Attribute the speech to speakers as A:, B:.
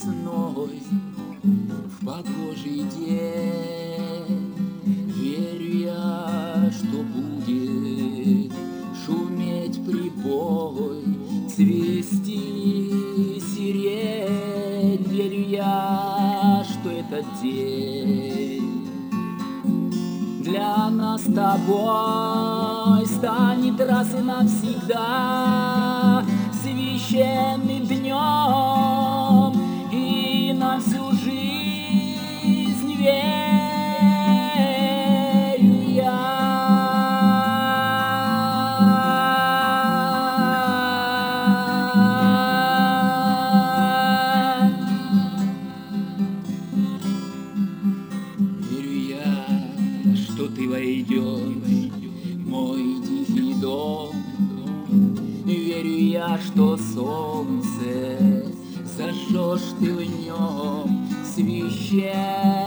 A: весной в погожий день. Верю я, что будет шуметь прибой, цвести сирень. Верю я, что этот день для нас с тобой станет раз и навсегда священным днем, и на всю жизнь верю я. Верю я, что ты войдешь в мой тихий дом. Верю я, что солнце зажжешь ты в нем священный